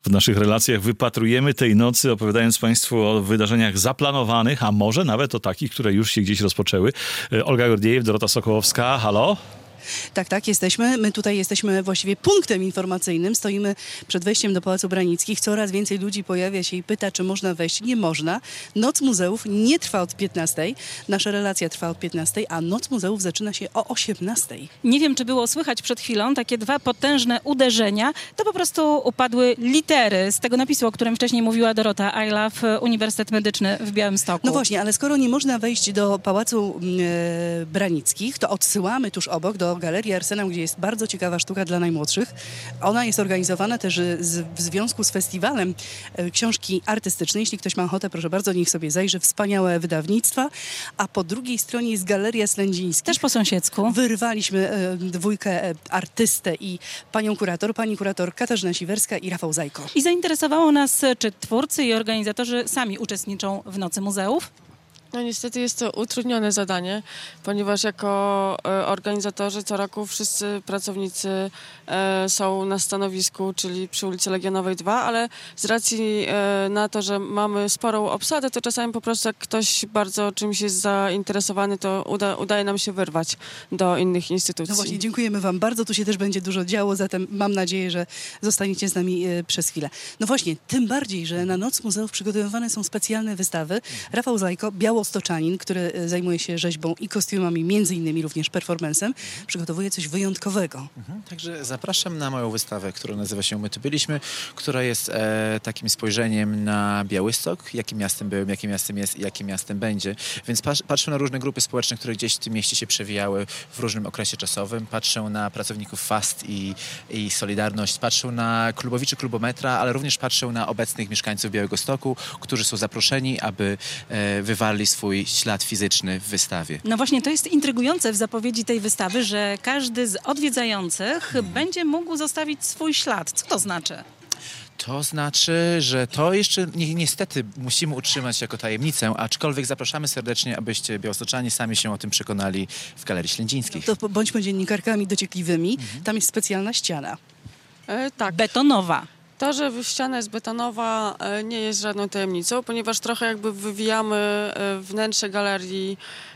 W naszych relacjach wypatrujemy tej nocy, opowiadając Państwu o wydarzeniach zaplanowanych, a może nawet o takich, które już się gdzieś rozpoczęły. Olga Gordiejew, Dorota Sokołowska, halo? Tak, jesteśmy. My tutaj jesteśmy właściwie punktem informacyjnym. Stoimy przed wejściem do Pałacu Branickich. Coraz więcej ludzi pojawia się i pyta, czy można wejść. Nie można. Noc muzeów nie trwa od 15. Nasza relacja trwa od 15, a Noc muzeów zaczyna się o 18. Nie wiem, czy było słychać przed chwilą takie dwa potężne uderzenia. To po prostu upadły litery z tego napisu, o którym wcześniej mówiła Dorota. I love Uniwersytet Medyczny w Białymstoku. No właśnie, ale skoro nie można wejść do Pałacu Branickich, to odsyłamy tuż obok do Galerii Arsenał, gdzie jest bardzo ciekawa sztuka dla najmłodszych. Ona jest organizowana też w związku z festiwalem książki artystycznej. Jeśli ktoś ma ochotę, proszę bardzo, niech sobie zajrzy. Wspaniałe wydawnictwa. A po drugiej stronie jest Galeria Slędzińskich. Też po sąsiedzku. Wyrwaliśmy dwójkę artystę i panią kurator. Pani kurator Katarzyna Siwerska i Rafał Zajko. I zainteresowało nas, czy twórcy i organizatorzy sami uczestniczą w Nocy Muzeów? No niestety jest to utrudnione zadanie, ponieważ jako organizatorzy co roku wszyscy pracownicy są na stanowisku, czyli przy ulicy Legionowej 2, ale z racji na to, że mamy sporą obsadę, to czasami po prostu jak ktoś bardzo czymś jest zainteresowany, to udaje nam się wyrwać do innych instytucji. No właśnie, dziękujemy wam bardzo. Tu się też będzie dużo działo, zatem mam nadzieję, że zostaniecie z nami przez chwilę. No właśnie, tym bardziej, że na Noc Muzeów przygotowywane są specjalne wystawy. Rafał Zajko, białostoczanin, który zajmuje się rzeźbą i kostiumami, między innymi również performancem, przygotowuje coś wyjątkowego. Także zapraszam na moją wystawę, która nazywa się My tu byliśmy, która jest takim spojrzeniem na Białystok, jakim miastem byłem, jakim miastem jest i jakim miastem będzie. Więc patrzę na różne grupy społeczne, które gdzieś w tym mieście się przewijały w różnym okresie czasowym. Patrzę na pracowników FAST i Solidarność. Patrzę na klubowiczy Klubometra, ale również patrzę na obecnych mieszkańców Białegostoku, którzy są zaproszeni, aby wywarli swój ślad fizyczny w wystawie. No właśnie, to jest intrygujące w zapowiedzi tej wystawy, że każdy z odwiedzających będzie mógł zostawić swój ślad. Co to znaczy? To znaczy, że to jeszcze niestety musimy utrzymać jako tajemnicę, aczkolwiek zapraszamy serdecznie, abyście białostoczanie sami się o tym przekonali w Galerii Ślędzińskich. To bądźmy dziennikarkami dociekliwymi. Tam jest specjalna ściana. Tak. Betonowa. To, że ściana jest betonowa, nie jest żadną tajemnicą, ponieważ trochę jakby wywijamy wnętrze galerii,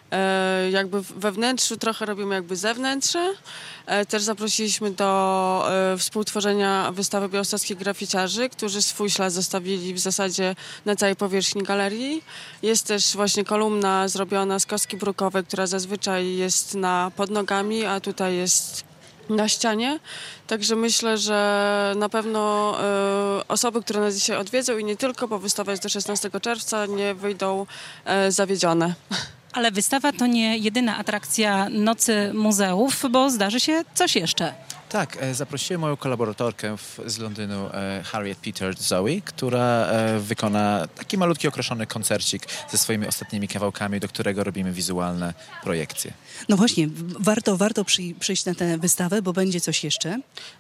jakby we wnętrzu trochę robimy jakby zewnętrze. Też zaprosiliśmy do współtworzenia wystawy białostockich graficiarzy, którzy swój ślad zostawili w zasadzie na całej powierzchni galerii. Jest też właśnie kolumna zrobiona z kostki brukowej, która zazwyczaj jest pod nogami, a tutaj jest na ścianie. Także myślę, że na pewno osoby, które nas dzisiaj odwiedzą i nie tylko, bo wystawa jest do 16 czerwca, nie wyjdą zawiedzione. Ale wystawa to nie jedyna atrakcja Nocy Muzeów, bo zdarzy się coś jeszcze. Tak, zaprosiłem moją kolaboratorkę z Londynu, Harriet Peter Zoe, która wykona taki malutki, określony koncercik ze swoimi ostatnimi kawałkami, do którego robimy wizualne projekcje. No właśnie, warto przyjść na tę wystawę, bo będzie coś jeszcze.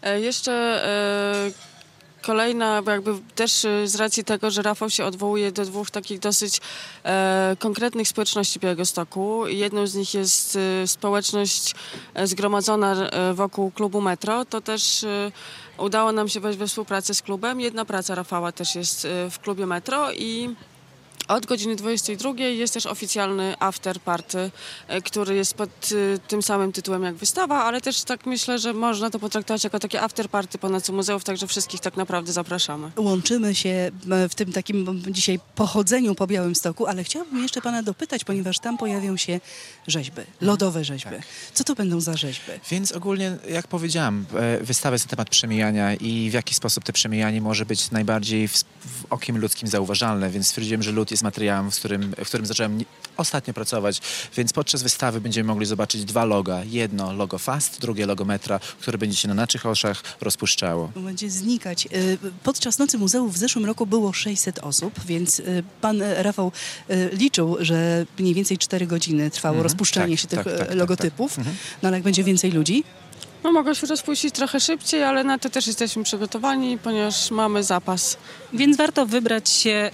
Kolejna, bo jakby też z racji tego, że Rafał się odwołuje do dwóch takich dosyć konkretnych społeczności Białegostoku. Jedną z nich jest społeczność zgromadzona wokół klubu Metro. To też udało nam się wejść we współpracę z klubem. Jedna praca Rafała też jest w klubie Metro i od godziny 22 jest też oficjalny after party, który jest pod tym samym tytułem jak wystawa, ale też tak myślę, że można to potraktować jako takie after party po Nocy Muzeów, także wszystkich tak naprawdę zapraszamy. Łączymy się w tym takim dzisiaj pochodzeniu po Białymstoku, ale chciałabym jeszcze pana dopytać, ponieważ tam pojawią się rzeźby, lodowe rzeźby. Tak. Co to będą za rzeźby? Więc ogólnie, jak powiedziałam, wystawa jest na temat przemijania i w jaki sposób to przemijanie może być najbardziej w okiem ludzkim zauważalne, więc stwierdziłem, że lód jest materiałem, w którym zacząłem ostatnio pracować, więc podczas wystawy będziemy mogli zobaczyć dwa loga. Jedno logo FAST, drugie logo Metra, które będzie się na naszych oczach rozpuszczało. Będzie znikać. Podczas Nocy Muzeów w zeszłym roku było 600 osób, więc pan Rafał liczył, że mniej więcej 4 godziny trwało rozpuszczanie się tych logotypów. No ale jak będzie więcej ludzi? No mogło się rozpuścić trochę szybciej, ale na to też jesteśmy przygotowani, ponieważ mamy zapas. Więc warto wybrać się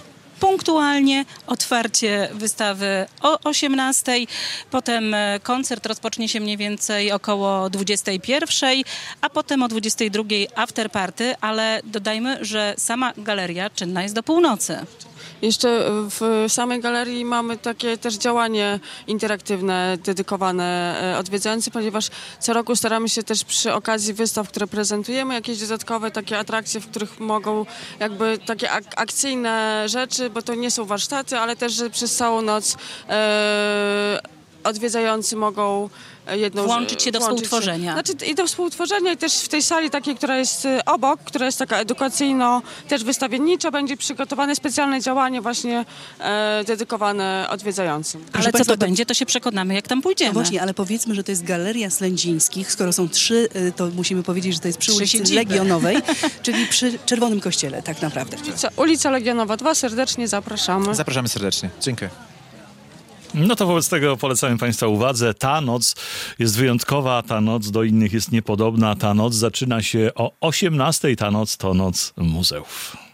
punktualnie, otwarcie wystawy o 18:00, potem koncert rozpocznie się mniej więcej około 21:00, a potem o 22:00 afterparty, ale dodajmy, że sama galeria czynna jest do północy. Jeszcze w samej galerii mamy takie też działanie interaktywne, dedykowane odwiedzającym, ponieważ co roku staramy się też przy okazji wystaw, które prezentujemy, jakieś dodatkowe takie atrakcje, w których mogą jakby takie akcyjne rzeczy, bo to nie są warsztaty, ale też, że przez całą noc odwiedzający mogą Włączyć się do współtworzenia. Znaczy i do współtworzenia i też w tej sali takiej, która jest obok, która jest taka edukacyjno, też wystawiennicza, będzie przygotowane specjalne działanie właśnie dedykowane odwiedzającym. Ale co to będzie, to się przekonamy, jak tam pójdziemy. No właśnie, ale powiedzmy, że to jest Galeria Slędzińskich. Skoro są 3, to musimy powiedzieć, że to jest przy ulicy siedziby. Legionowej, czyli przy Czerwonym Kościele, tak naprawdę. Ulica Legionowa 2, serdecznie zapraszamy. Zapraszamy serdecznie. Dziękuję. No to wobec tego polecamy Państwa uwadze. Ta noc jest wyjątkowa, ta noc do innych jest niepodobna. Ta noc zaczyna się o 18:00. Ta noc to noc muzeów.